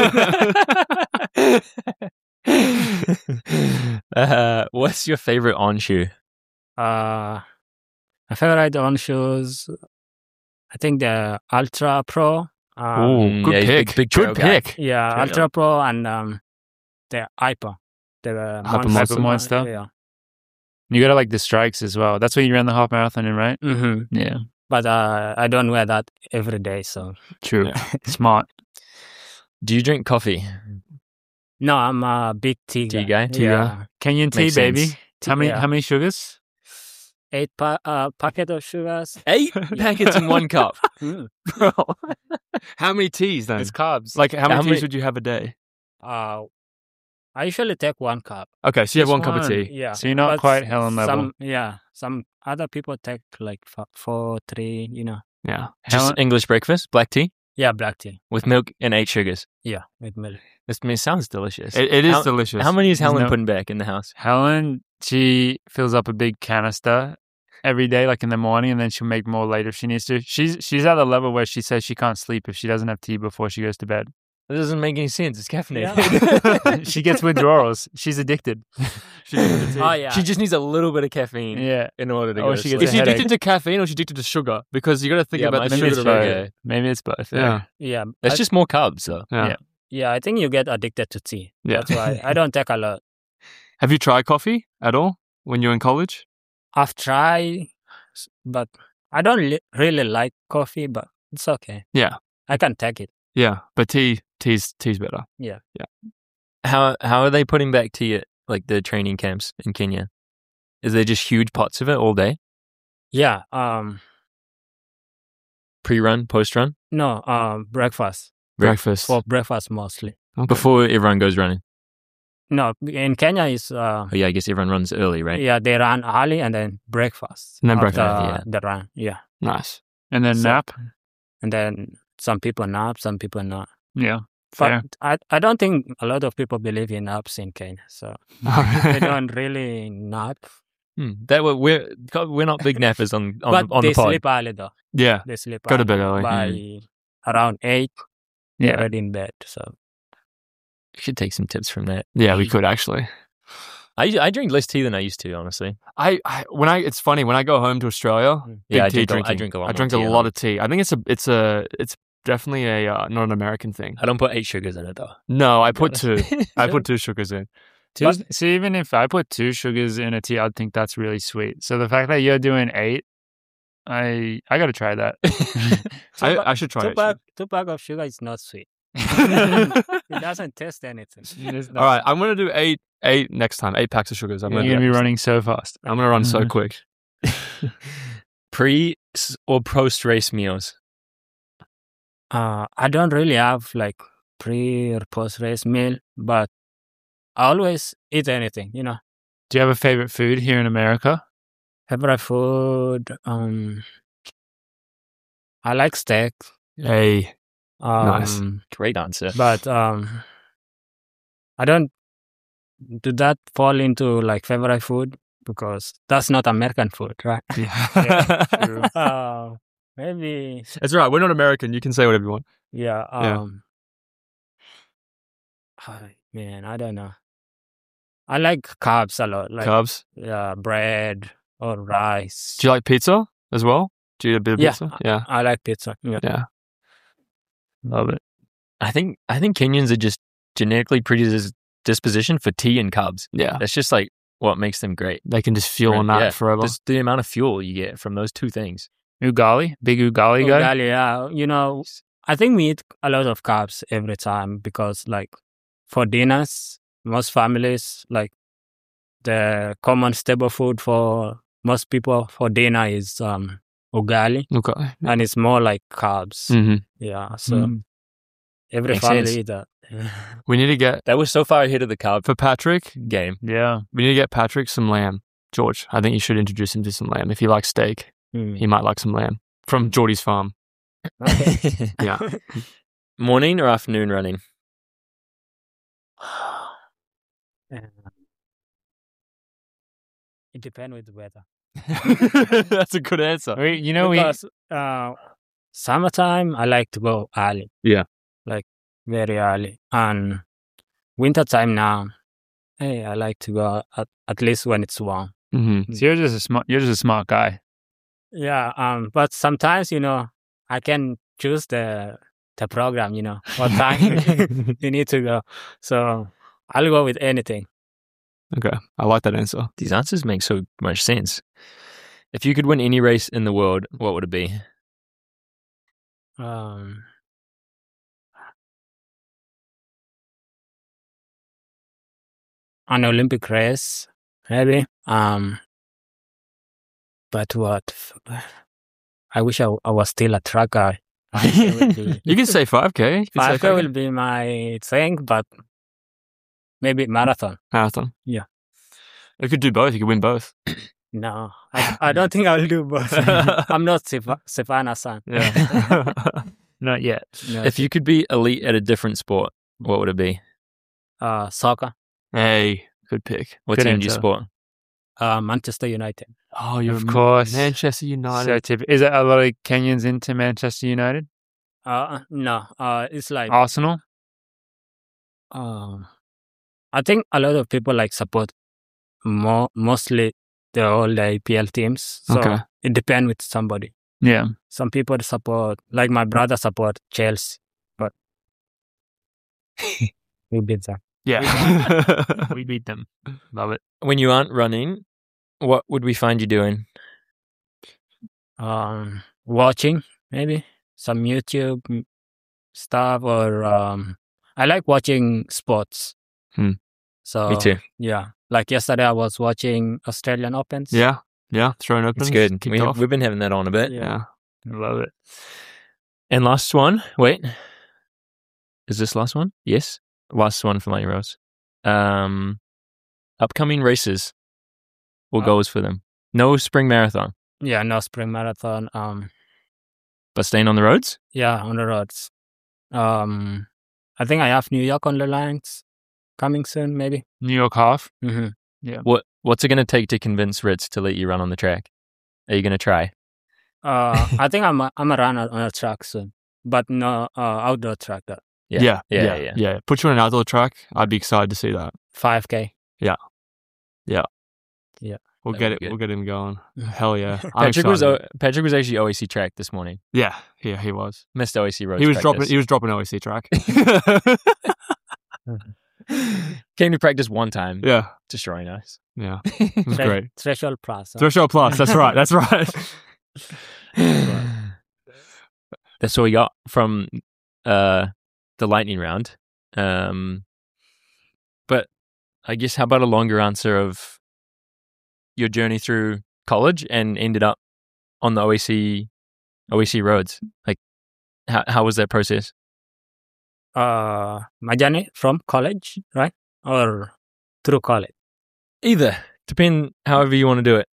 What's your favorite on shoe? My favorite on shoes, I think the Ultra Pro. Ooh, good yeah, he's pick. big trail Good guy. pick. Yeah, Trail. Ultra Pro and the Hyper. The Hyper Monster? Yeah. You got like the strikes as well. That's what you ran the half marathon in, right? Mm-hmm. Yeah. But I don't wear that every day, so. True. Yeah. Smart. Do you drink coffee? No, I'm a big tea guy. Tea guy? Tea Yeah. Kenyan tea, Makes baby. sense. How many? Yeah. How many sugars? 8 packet of sugars. 8 packets in 1 cup. Mm. Bro. How many teas then? It's carbs. Like how many How teas many- would you have a day? I usually take 1 cup. Okay, so you have Just 1 cup of one. tea. Yeah. So you're not But quite Helen level. Some other people take like 4, 3, you know. Yeah. Just Helen- English breakfast, black tea Yeah, black tea. with milk and 8 sugars. Yeah, with milk. It sounds delicious. It is How- delicious. How many is Helen no- putting back in the house? Helen, she fills up a big canister every day, like in the morning, and then she'll make more later if she needs to. She's at the level where she says she can't sleep if she doesn't have tea before she goes to bed. That doesn't make any sense. It's caffeinated. Yeah. She gets withdrawals. She's addicted. Oh, yeah. She just needs a little bit of caffeine Yeah. in order to Or go to she sleep. gets Is she a headache. addicted to caffeine or is she addicted to sugar? Because you got to think Yeah, about my the Maybe it's sugar sugar both. ratio. Maybe it's both. Yeah. Yeah. That's just more carbs, though. Yeah. Yeah, I think you get addicted to tea. Yeah. That's why I don't take a lot. Have you tried coffee at all when you're in college? I've tried, but I don't really like coffee, but it's okay. Yeah. I can take it. Yeah, but tea's better. How are they putting back tea at like the training camps in Kenya? Is there just huge pots of it all day? Yeah. Pre-run, post-run? No, breakfast. Breakfast. For breakfast mostly. Okay. Before everyone goes running? No, in Kenya is Oh yeah, I guess everyone runs early, right? yeah, they run early and then breakfast. And then after breakfast, the run. Yeah. Nice. And then So- nap. And then some people nap, some people not. Yeah. Fair. But I don't think a lot of people believe in naps in Kenya. So they don't really nap. We're not big nappers on But on they the pod. sleep early though. Yeah. They sleep Go to early bed early. by around 8. They're Yeah. already in bed. So You should take some tips from that. Yeah, we could actually. I drink less tea than I used to, honestly. It's funny when I go home to Australia. Yeah, big tea I drinking. drink a lot. I more drink tea a at lot home. of tea. I think it's definitely a not an American thing. I don't put 8 sugars in it though. No, I put 2. I put 2 sugars in. So even if I put 2 sugars in a tea, I'd think that's really sweet. So the fact that you're doing 8, I got to try that. I should try it. two pack of sugar is not sweet. It doesn't taste anything. All right, I'm gonna do 8 next time. 8 packs of sugars. I'm You're gonna going to be running so fast. I'm gonna run so quick. Pre or post race meals? I don't really have like pre or post race meal, but I always eat anything, you know. Do you have a favorite food here in America? Favorite food, I like steak. Hey, Nice. Great answer. But I don't do that fall into like favorite food because that's not American food, right? yeah. True. Maybe It's all right. We're not American. You can say whatever you want. yeah. Yeah. Man, I don't know. I like carbs a lot, like Carbs. bread or rice. Do you like pizza as well? Do you eat a bit of Yeah. pizza? Yeah. I like pizza. Yeah. Yeah. Love it. I think Kenyans are just genetically predispositioned for tea and carbs. Yeah. That's just like what makes them great. They can just fuel on that Yeah. forever. Just the amount of fuel you get from those two things. Ugali? Big ugali guy? Ugali, yeah. You know, I think we eat a lot of carbs every time because, like, for dinners, most families, like, the common staple food for most people for dinner is ugali, Okay. and it's more like carbs. hmm Yeah, so Mm. every Makes family sense. eat that. We need to get That was so far ahead of the carb for Patrick. game. Yeah. We need to get Patrick some lamb. George, I think you should introduce him to some lamb. If he likes steak, Mm. he might like some lamb from Geordie's farm. Yeah. Morning or afternoon running? It depends with the weather. That's a good answer. Because summertime, I like to go early. Yeah. Like very early. And wintertime now, hey, I like to go at least when it's warm. Mm-hmm. So you're just a smart guy. Yeah. But sometimes, I can choose the program, what time you need to go. So I'll go with anything. Okay. I like that answer. These answers make so much sense. If you could win any race in the world, what would it be? An Olympic race, maybe. But what? I wish I was still a track guy. You can say 5K. 5K will be my thing, but maybe marathon. Marathon. Yeah. You could do both. You could win both. No, I don't think I'll do both. I'm not Stefana-san. Yeah. Not yet. No, If you could be elite at a different sport, what would it be? soccer, Hey, good pick. What Good team do you answer. support? Manchester United. Oh, you're Of course. Manchester So United. is it a lot of Kenyans into Manchester United? No, it's like Arsenal? I think a lot of people like support mostly the old APL teams. So Okay. it depends with somebody. Yeah. Some people support, like my brother support Chelsea, but we beat them. Yeah. We beat them. Love it. When you aren't running, what would we find you doing? Watching maybe some YouTube stuff, or I like watching sports. Hmm. So Me too. yeah, like yesterday I was watching Australian Opens. Yeah. Throwing open. It's good. Kicked off. We've been having that on a bit. Yeah. I love it. And last one. Wait. Is this last one? Yes. Last one for Lightning Rose. Upcoming races or goals for them. No spring marathon, Yeah, no spring marathon. but staying on the roads? Yeah, on the roads. I think I have New York on the lines coming soon, maybe. New York half. Mm-hmm. What's it going to take to convince Ritz to let you run on the track? Are you going to try? I think I'm a runner on a track soon, but no outdoor track. Though. Yeah. Put you on an outdoor track. I'd be excited to see that. 5K. We'll That'd get be it. good. We'll get him going. Hell yeah. I'm Patrick was excited. actually OAC track this morning. Yeah, he was. Missed OAC road. He was dropping OAC track. Came to practice one time. Yeah. Destroying us. Yeah. It was great. Threshold plus. Huh? Threshold plus. That's right. That's right. That's all we got from the lightning round. But I guess how about a longer answer of your journey through college and ended up on the OAC roads? Like how was that process? My journey from college, right? Or through college? Either. Depend however you want to do it.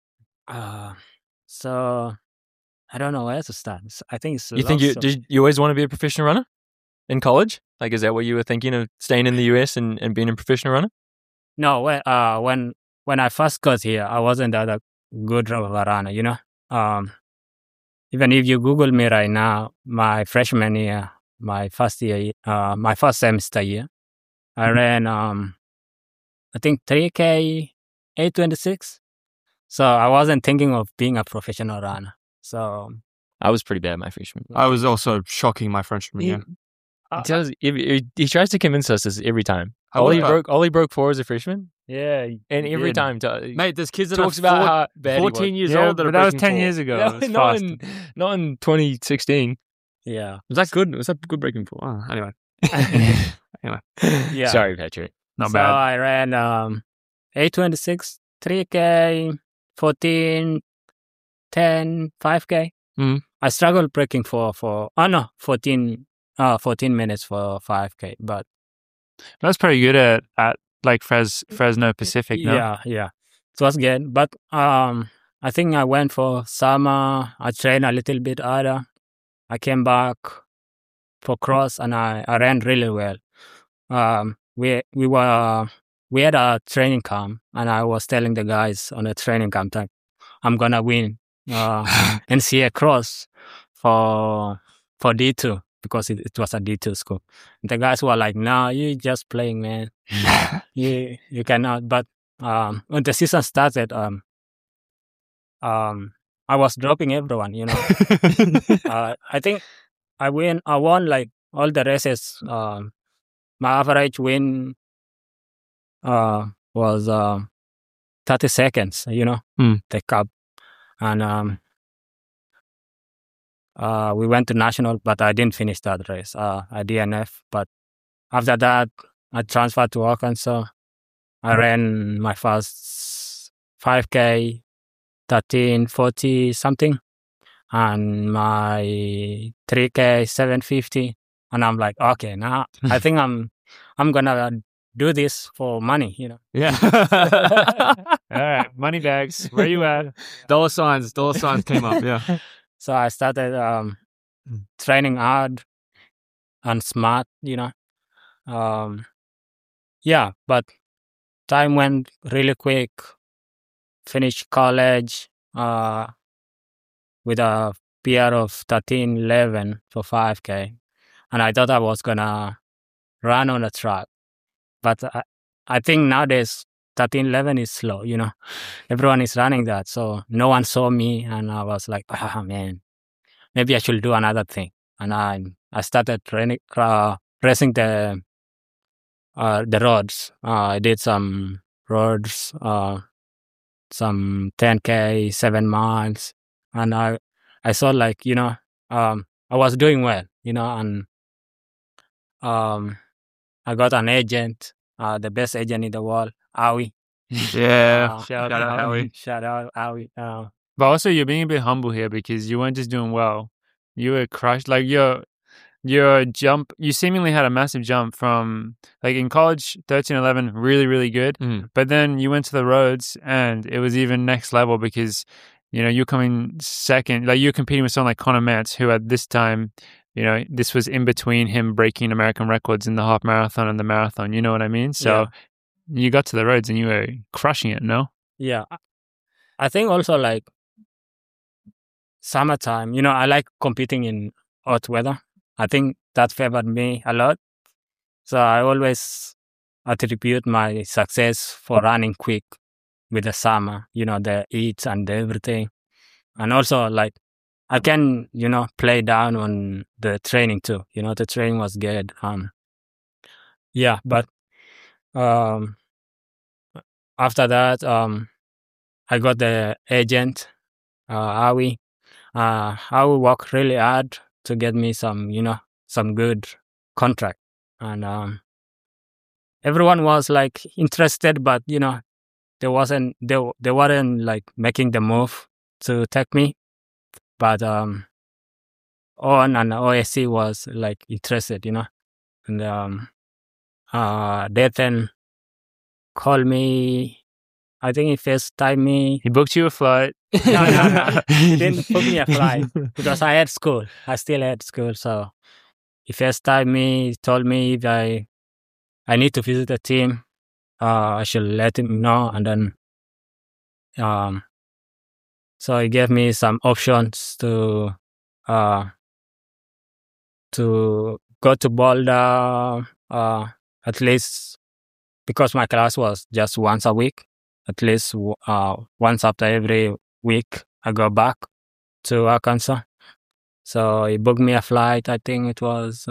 So I don't know where to start. I think it's You think did you always want to be a professional runner in college? Like, is that what you were thinking of, staying in the US and being a professional runner? No, when I first got here, I wasn't that good of a runner, you know. Even if you Google me right now, my freshman year, my first semester year, I ran I think 3K 8:26. So I wasn't thinking of being a professional runner. So I was pretty bad my freshman. I was also shocking my freshman year. He tries to convince us this every time. Ollie broke 4 as a freshman. yeah, And every time, Mate, there's kids that talks are about how bad he was. 14 years Yeah, old that but are that was breaking 10 4. years ago. No, It was not fast. in 2016. yeah, Was that good? Was that good breaking 4? Oh, anyway. yeah. Sorry, Patrick. Not So bad. I ran 8:26, 3K, 14, 10, 5K. Mhm. I struggled breaking 14 minutes for 5K, but That's pretty good at like Fresno Pacific, no? yeah, it was good. But I think I went for summer. I trained a little bit harder. I came back for cross and I ran really well. We had a training camp and I was telling the guys on a training camp that I'm gonna win NCAA cross for D2 because it was a D2 school. The guys were like, "No, you just playing, man. you cannot." But when the season started, I was dropping everyone. I think I won like all the races. My average win was 30 seconds. The cup, and we went to national, but I didn't finish that race. I DNF, but after that, I transferred to Arkansas. I ran my first 5K, 13:40 something, and my 3K 7:50, and I'm like, okay, now I think I'm gonna do this for money. Yeah. All right, money bags. Where you at? Dollar signs came up. Yeah. So I started training hard and smart. Yeah, but time went really quick. Finished college with a PR of 13:11 for 5K, and I thought I was gonna run on the track, but I think nowadays 13:11 is slow. Everyone is running that, so no one saw me, and I was like, "Ah, man, maybe I should do another thing." And I started racing the roads. I did some roads, some 10K, 7 miles, and I saw like I was doing well, and I got an agent, the best agent in the world, Awi. Yeah, shout out Howie. Shout out Awi. But also, you're being a bit humble here because you weren't just doing well; you were crushed. Like your jump, you seemingly had a massive jump from like in college, 13:11, really, really good. But then you went to the roads and it was even next level because, you're coming second, like you're competing with someone like Conor Metz, who at this time, this was in between him breaking American records in the half marathon and the marathon. You know what I mean? So you got to the roads and you were crushing it, no? Yeah. I think also like summertime, I like competing in hot weather. I think that favored me a lot. So I always attribute my success for running quick with the summer, the heat and everything. And also like I can, play down on the training too. The training was good. Yeah, but after that, I got the agent, Awi. Awi worked really hard to get me some good contract, and everyone was like interested, but they weren't like making the move to take me. But On and OSC was like interested, and they then called me. I think he FaceTimed me. He booked you a flight. No. He didn't book me a flight because I had school. I still had school. So he FaceTimed me. He told me if I need to visit the team, I should let him know. And then, so he gave me some options to go to Boulder, at least because my class was just once a week. At least once after every week, I go back to Arkansas. So he booked me a flight. I think it was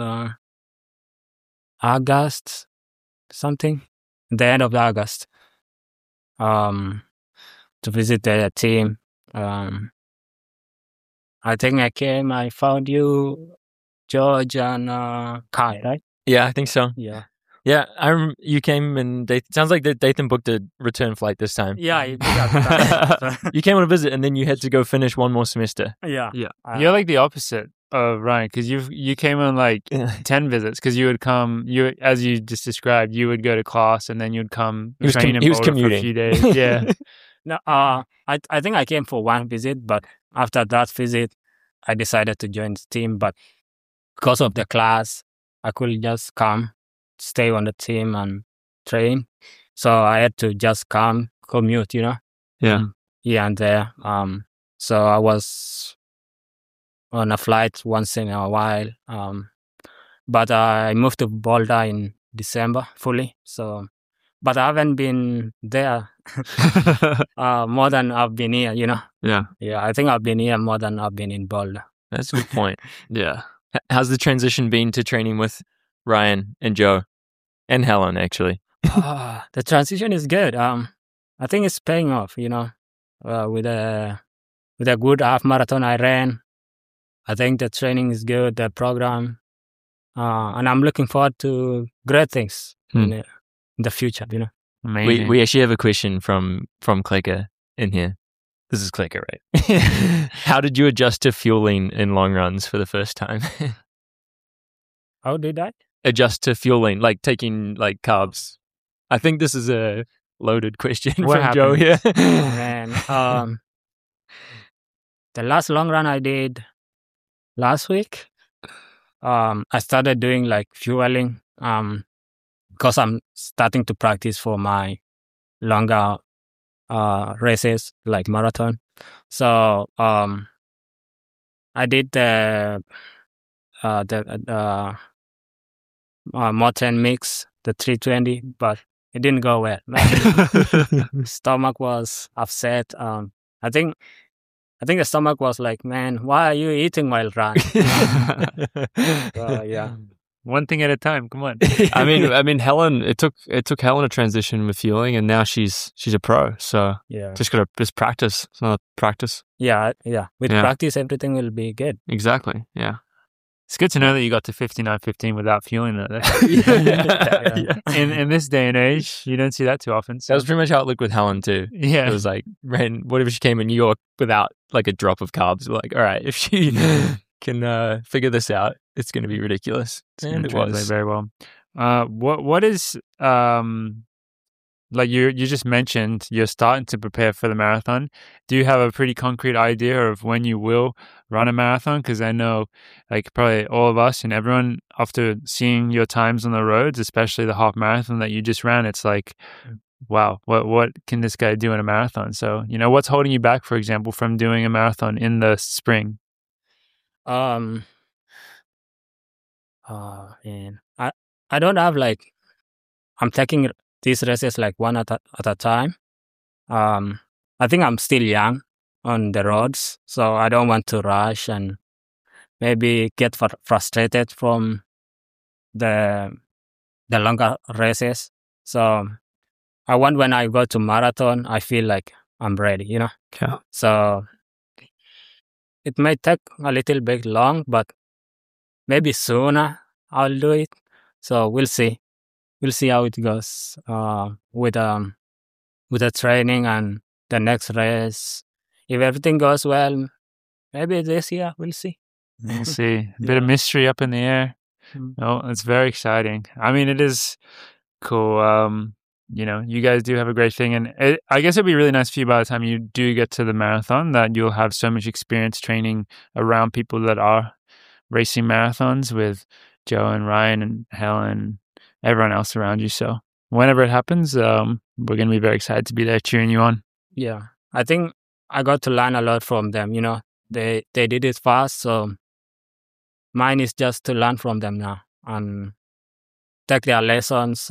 August, something, the end of August, to visit the team. I think I found you, George and Kai, right? Yeah, I think so. Yeah. Yeah, you came and sounds like Dathan booked a return flight this time. Yeah, you came on a visit and then you had to go finish one more semester. Yeah. You're like the opposite of Ryan because you came on like 10 visits because you would come, as you just described, you would go to class and then you'd come train in Boulder for a few days. Yeah. No, I think I came for one visit, but after that visit, I decided to join the team. But because of the class, I couldn't just come, stay on the team and train. So I had to just commute, Yeah. here and there. So I was on a flight once in a while. But I moved to Boulder in December fully. So, but I haven't been there more than I've been here. Yeah. Yeah, I think I've been here more than I've been in Boulder. That's a good point. Yeah. How's the transition been to training with Ryan and Joe and Helen, actually? The transition is good. I think it's paying off. With a good half marathon I ran. I think the training is good, the program, and I'm looking forward to great things in the future. Amazing. We actually have a question from Clicker in here. This is Clicker, right? How did you adjust to fueling in long runs for the first time? How did I adjust to fueling, like taking like carbs? I think this is a loaded question from Joe here. Man, the last long run I did last week, I started doing like fueling because I'm starting to practice for my longer races like marathon. So I did the Moten mix, the 320, but it didn't go well. Stomach was upset. I think the stomach was like, man, why are you eating while running? Yeah. One thing at a time. Come on. I mean, Helen. It took Helen a transition with fueling, and now she's a pro. So yeah, just gotta practice. It's not practice. Yeah. With practice, everything will be good. Exactly. Yeah. It's good to know that you got to 59.15 without fueling that. Yeah. In this day and age, you don't see that too often. So. That was pretty much how it looked with Helen too. Yeah. It was like, what if she came in New York without like a drop of carbs? We're like, all right, if she can figure this out, it's going to be ridiculous. And it was very well. What is like you just mentioned you're starting to prepare for the marathon. Do you have a pretty concrete idea of when you will run a marathon? Because I know like probably all of us and everyone, after seeing your times on the roads, especially the half marathon that you just ran, it's like, wow, what can this guy do in a marathon? So, what's holding you back, for example, from doing a marathon in the spring? And I don't have like, I'm taking these races like one at a time. I think I'm still young on the roads, so I don't want to rush and maybe get frustrated from the longer races. So I want when I go to marathon, I feel like I'm ready, Yeah. So it may take a little bit long, but maybe sooner I'll do it. So we'll see. We'll see how it goes with the training and the next race. If everything goes well, maybe this year we'll see. We'll see. A bit of mystery up in the air. Oh, it's very exciting. I mean, it is cool. You guys do have a great thing, and I guess it'd be really nice for you by the time you do get to the marathon that you'll have so much experience training around people that are racing marathons with Joe and Ryan and Helen, everyone else around you. So whenever it happens, we're going to be very excited to be there cheering you on. Yeah, I think I got to learn a lot from them. They did it fast, so mine is just to learn from them now and take their lessons,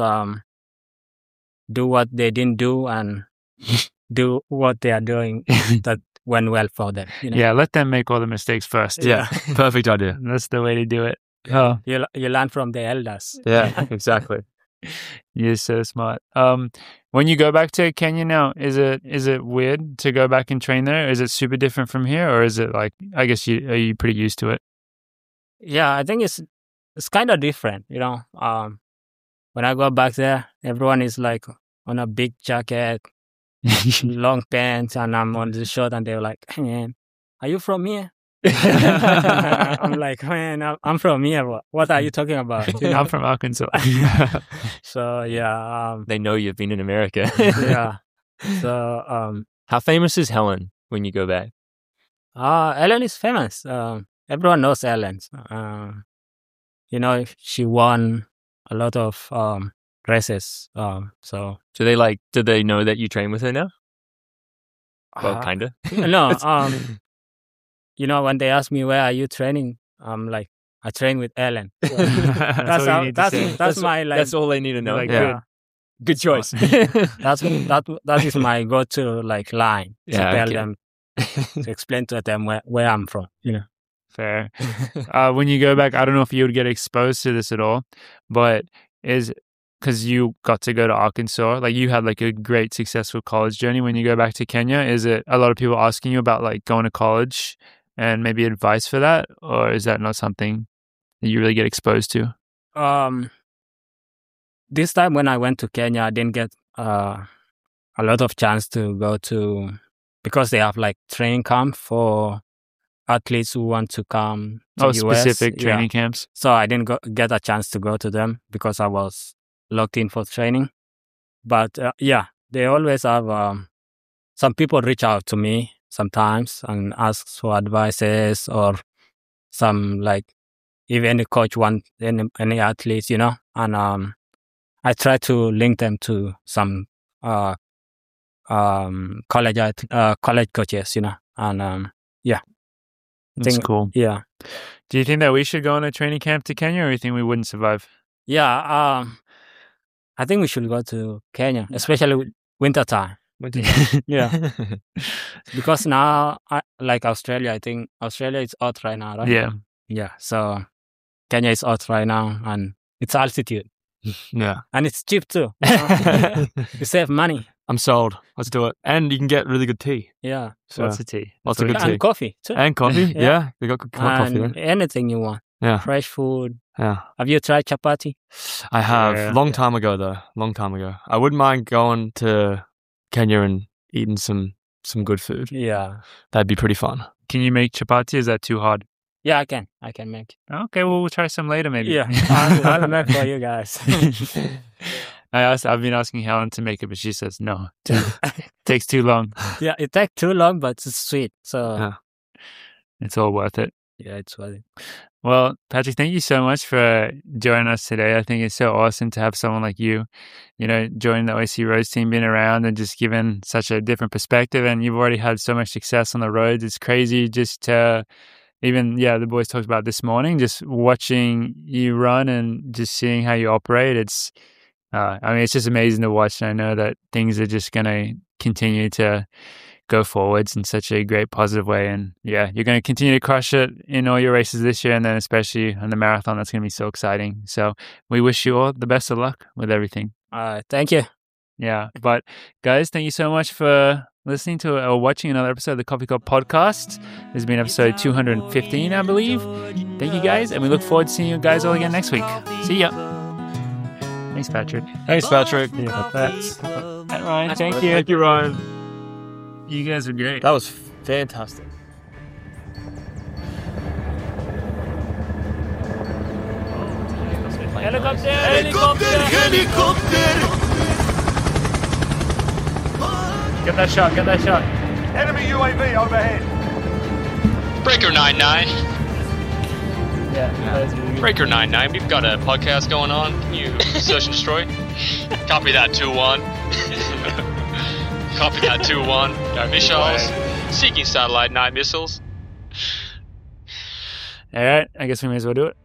do what they didn't do, and do what they are doing that went well for them. Yeah, let them make all the mistakes first. Yeah, perfect idea. That's the way to do it. Oh, you learn from the elders. Yeah, exactly. You're so smart. When you go back to Kenya now, is it weird to go back and train there? Is it super different from here, or is it like, I guess are you pretty used to it? Yeah, I think it's kind of different. When I go back there, everyone is like on a big jacket, long pants, and I'm on the short, and they're like, "Hey, man, are you from here?" I'm like, man, I'm from here. What are you talking about? I'm from Arkansas. So yeah, they know you've been in America. Yeah. So how famous is Helen when you go back? Ellen is famous. Everyone knows Ellen. She won a lot of races. So did they know that you train with her now? Well, kind of. No, when they ask me where are you training, I'm like, I train with Ellen. So That's all you need to say. that's my like. That's all they need to know. Like, Yeah. Good choice. That is my go-to like line to Yeah, tell okay. them, to explain to them where I'm from. Fair. When you go back, I don't know if you would get exposed to this at all, but because you got to go to Arkansas, like you had like a great successful college journey. When you go back to Kenya, is it a lot of people asking you about like going to college and maybe advice for that, or is that not something that you really get exposed to? This time when I went to Kenya, I didn't get a lot of chance to go to, because they have like training camp for athletes who want to come to US. Specific training camps. So I didn't get a chance to go to them because I was locked in for training. But they always have some people reach out to me sometimes and ask for advices, or some like even the coach want any athletes, and I try to link them to some college coaches, and That's cool. Yeah. Do you think that we should go on a training camp to Kenya, or you think we wouldn't survive? Yeah, I think we should go to Kenya, especially winter time. Yeah, because now, like Australia, I think Australia is hot right now, right? Yeah. So Kenya is hot right now, and it's altitude, Yeah. and it's cheap too. You save money. I'm sold. Let's do it. And you can get really good tea. Yeah, So Lots of tea. lots of good tea. and coffee too, And coffee. Yeah. Yeah. They got good coffee and there. anything you want. Yeah. Fresh food. Yeah. Have you tried chapati? I have. Yeah. Long time ago, though. Long time ago. I wouldn't mind going to Kenya and eating some good food. Yeah, That'd be pretty fun. Can you make chapati? Is that too hard? yeah, I can make. Okay, well, we'll try some later maybe. Yeah, I'll make for you guys. I've been asking Helen to make it, but she says no. Takes too long. Yeah, it takes too long, but it's sweet. So Yeah. It's all worth it. yeah, it's worth it. Well, Patrick, thank you so much for joining us today. I think it's so awesome to have someone like you, join the OC Roads team, being around and just giving such a different perspective. And you've already had so much success on the roads. It's crazy just to the boys talked about this morning, just watching you run and just seeing how you operate. It's just amazing to watch. And I know that things are just going to continue to go forwards in such a great positive way. And you're going to continue to crush it in all your races this year, and then especially on the marathon. That's going to be so exciting. So we wish you all the best of luck with everything. Thank you. Yeah. But guys, thank you so much for listening to or watching another episode of the Coffee Cup Podcast. This has been episode 215, I believe. Thank you guys, and we look forward to seeing you guys all again next week. See ya. Thanks, Patrick. Thanks, Patrick. Hi, Ryan. Thank you. Thank you, Ryan. You guys are great. That was fantastic. Helicopter! Get that shot. Enemy UAV overhead. Breaker 99. Yeah. Breaker 99. We've got a podcast going on. Can you search and destroy? Copy that 2-1. Copy that 2-1. Missiles. Seeking satellite night missiles. All right. I guess we may as well do it.